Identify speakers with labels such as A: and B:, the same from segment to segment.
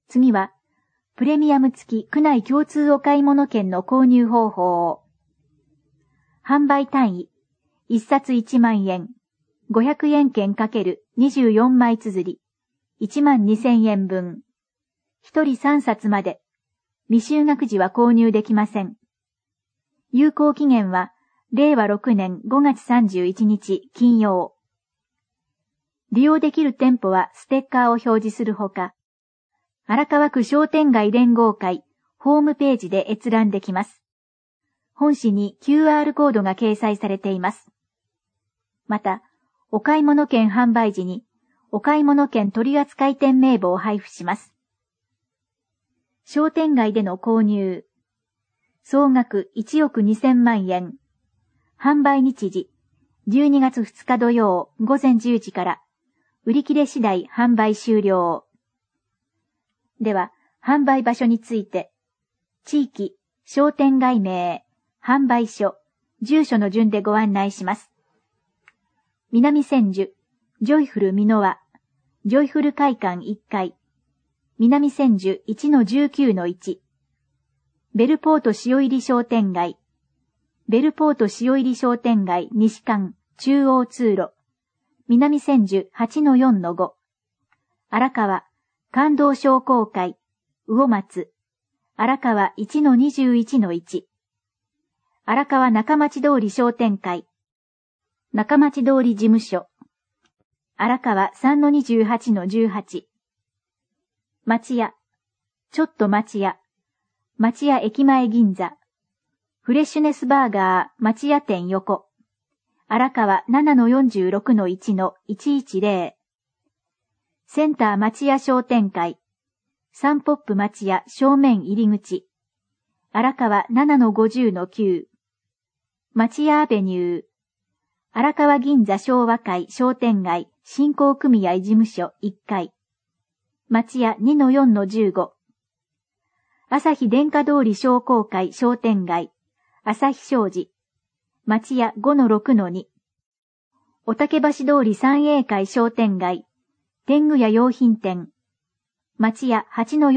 A: 次は、プレミアム付き区内共通お買い物券の購入方法を。販売単位、1冊1万円、500円券×24枚綴り、12000円分。1人3冊まで。未就学時は購入できません。有効期限は、令和6年5月31日金曜。利用できる店舗はステッカーを表示するほか、荒川区商店街連合会ホームページで閲覧できます。本誌に QR コードが掲載されています。また、お買い物券販売時に、お買い物券取扱店名簿を配布します。商店街での購入。総額1億2000万円。販売日時、12月2日土曜午前10時から、売り切れ次第販売終了。では、販売場所について、地域、商店街名、販売所、住所の順でご案内します。南千住、ジョイフル美濃和、ジョイフル会館1階、南千住 1-19-1、ベルポート塩入り商店街、ベルポート塩入り商店街西館中央通路、南千住 8-4-5、荒川、感動商工会、魚松、荒川 1-21-1、荒川中町通り商店会、中町通り事務所、荒川 3-28-18、町屋、ちょっと町屋、町屋駅前銀座、フレッシュネスバーガー町屋店横、荒川 7-46-1-110、センター町屋商店会、サンポップ町屋正面入り口、荒川 7-50-9、町屋アベニュー、荒川銀座昭和会商店街振興組合事務所1階、町屋 2-4-15、朝日電化通り商工会商店街、朝日商事、町屋 5-6-2、お竹橋通り三栄会商店街、天狗屋用品店、町屋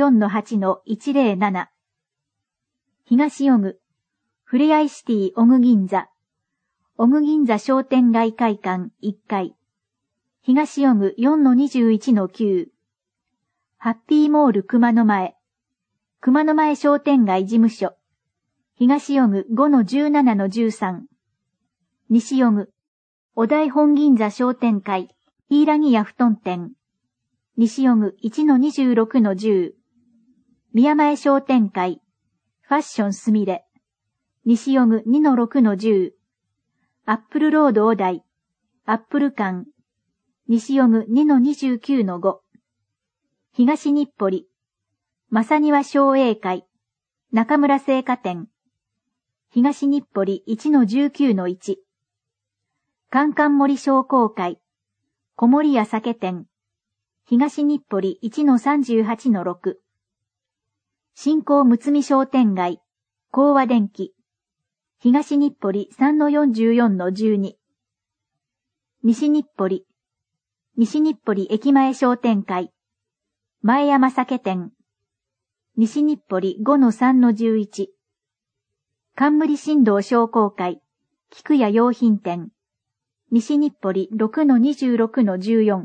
A: 8-4-8-107、東尾久、ふれあいシティ尾久銀座、尾久銀座商店街会館1階、東尾久 4-21-9、ハッピーモール熊野前、熊野前商店街事務所、東尾久 5-17-13、西尾久、お台本銀座商店会、イーラギ屋布団店、西尾久 1-26-10、宮前商店会、ファッションすみれ、西尾久 2-6-10、アップルロードお台、アップル館、西尾久 2-29-5、東日暮里、正庭商栄会、中村製菓店、東日暮里 1-19-1、カンカン森商工会、小森屋酒店、東日暮里 1-38-6、新興むつみ商店街、光和電機、東日暮里 3-44-12、西日暮里、西日暮里駅前商店会、前山酒店、西日暮里 5-3-11、冠新道商工会、菊屋用品店、西日暮里 6-26-14。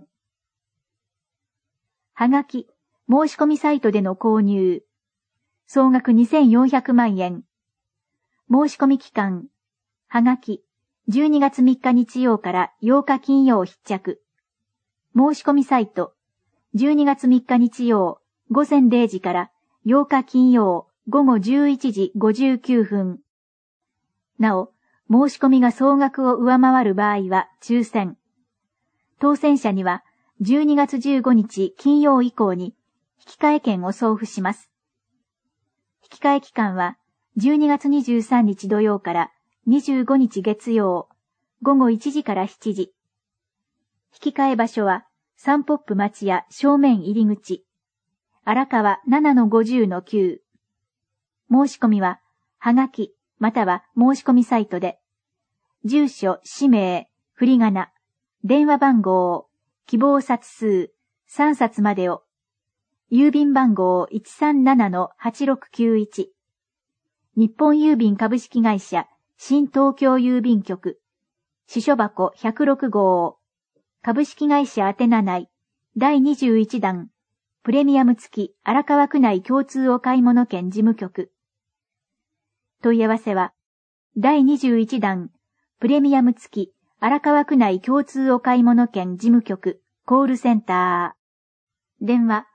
A: はがき、申し込みサイトでの購入。総額2400万円。申し込み期間。はがき、12月3日日曜から8日金曜必着。申し込みサイト。12月3日日曜、午前0時から8日金曜、午後11時59分。なお、申し込みが総額を上回る場合は抽選。当選者には12月15日金曜以降に引換券を送付します。引換期間は12月23日土曜から25日月曜、午後1時から7時。引換場所はサンポップ町屋正面入り口。荒川 7-50-9。申し込みは、はがき、または申し込みサイトで、住所、氏名、振り仮名、電話番号、希望冊数、3冊までを、 郵便番号 137-8691。日本郵便株式会社新東京郵便局。支所箱106号。株式会社宛名内第21弾。プレミアム付き荒川区内共通お買い物券事務局。問い合わせは、第21弾。プレミアム付き荒川区内共通お買い物券事務局。コールセンター。電話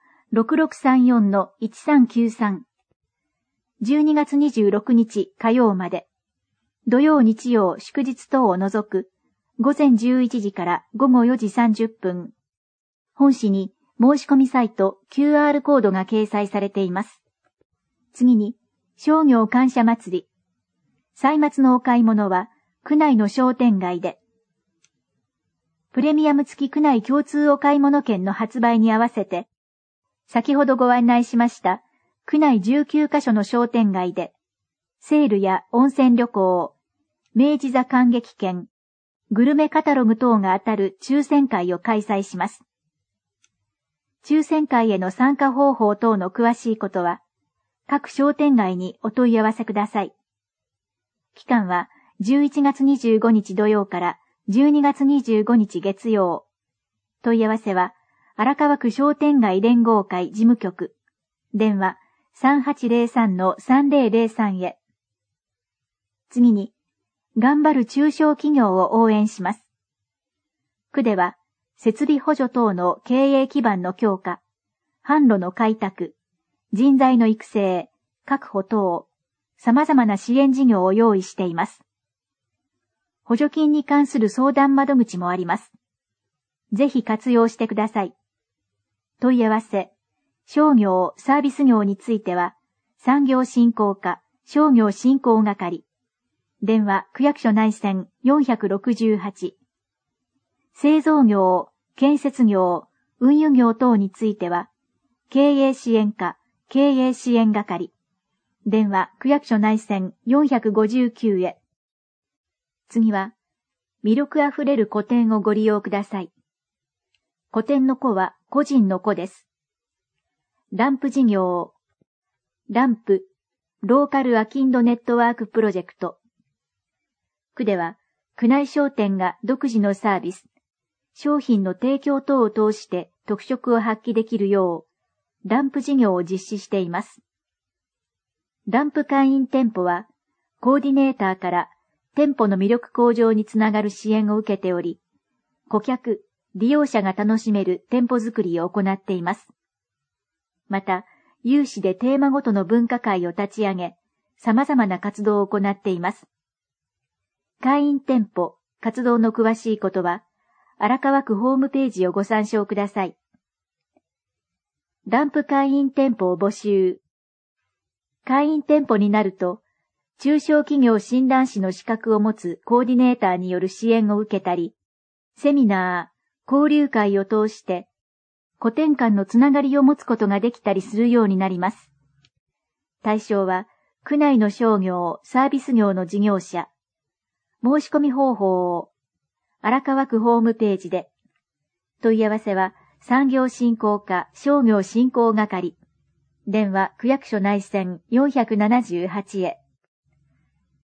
A: 6634-1393。12月26日火曜まで。土曜日曜祝日等を除く。午前11時から午後4時30分。本誌に申し込みサイト QR コードが掲載されています。次に、商業感謝祭り。歳末のお買い物は、区内の商店街で。プレミアム付き区内共通お買い物券の発売に合わせて、先ほどご案内しました、区内19カ所の商店街で、セールや温泉旅行、明治座観劇券、グルメカタログ等が当たる抽選会を開催します。抽選会への参加方法等の詳しいことは、各商店街にお問い合わせください。期間は11月25日土曜から12月25日月曜。問い合わせは、荒川区商店街連合会事務局。電話 3803-3003 へ。次に、頑張る中小企業を応援します。区では、設備補助等の経営基盤の強化、販路の開拓、人材の育成、確保等、様々な支援事業を用意しています。補助金に関する相談窓口もあります。ぜひ活用してください。問い合わせ、商業・サービス業については、産業振興課、商業振興係。電話、区役所内線468。製造業、建設業、運輸業等については、経営支援課、経営支援係。電話、区役所内線459へ。次は、魅力あふれる個展をご利用ください。個展の個は個人の個です。ランプ事業。ランプ、ローカルアキンドネットワークプロジェクト。区では、区内商店が独自のサービス、商品の提供等を通して特色を発揮できるよう、ランプ事業を実施しています。ランプ会員店舗は、コーディネーターから店舗の魅力向上につながる支援を受けており、顧客、利用者が楽しめる店舗づくりを行っています。また、有志でテーマごとの分科会を立ち上げ、様々な活動を行っています。会員店舗、活動の詳しいことは、荒川区ホームページをご参照ください。ランプ会員店舗を募集。会員店舗になると、中小企業診断士の資格を持つコーディネーターによる支援を受けたり、セミナー、交流会を通して、個展間のつながりを持つことができたりするようになります。対象は、区内の商業・サービス業の事業者。申し込み方法を、荒川区ホームページで。問い合わせは、産業振興課商業振興係。電話区役所内線478へ。